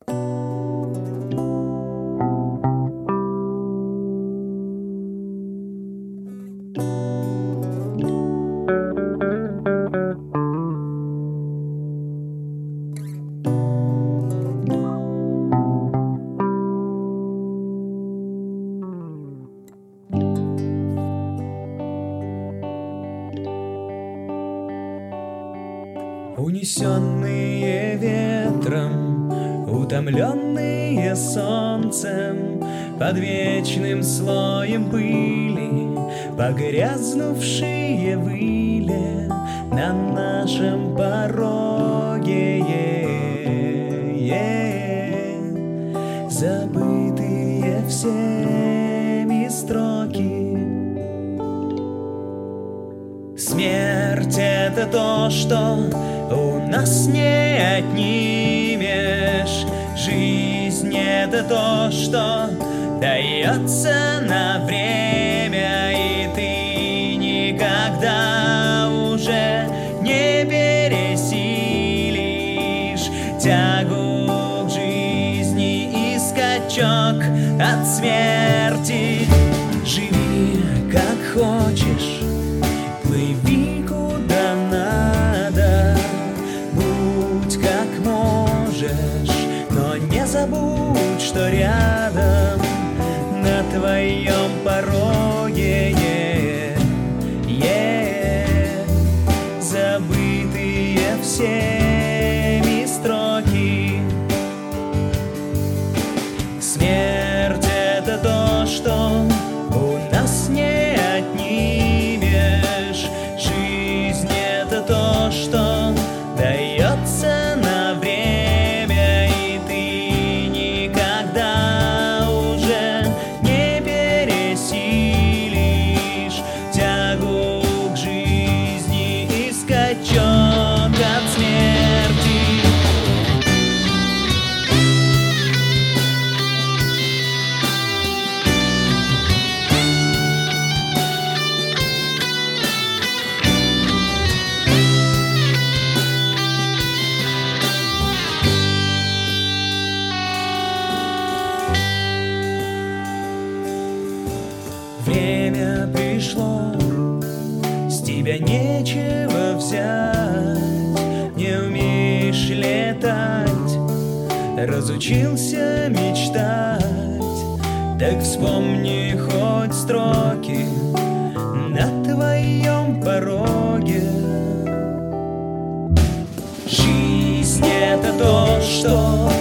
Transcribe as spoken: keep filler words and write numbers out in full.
Унесенные ветром, утомленные солнцем, под вечным слоем пыли, погрязнувшие в иле на нашем пороге, забытые всеми строки. Смерть — это то, что у нас не отнимешь. Жизнь — это то, что дается на время, и ты никогда уже не пересилишь тягу к жизни и скачок от смерти. Живи как хочешь, плыви куда надо, будь как можешь, но не забудь, что рядом на твоем пороге забытые всеми строки. Смерть — это то, что у нас не отнимешь. Жизнь — это то, что дается на время, и ты никогда уже не пересилишь тягу к жизни и скачок от смерти. Время пришло, с тебя нечего взять. Не умеешь летать, разучился мечтать. Так вспомни хоть строки на твоем пороге. Жизнь — это то, что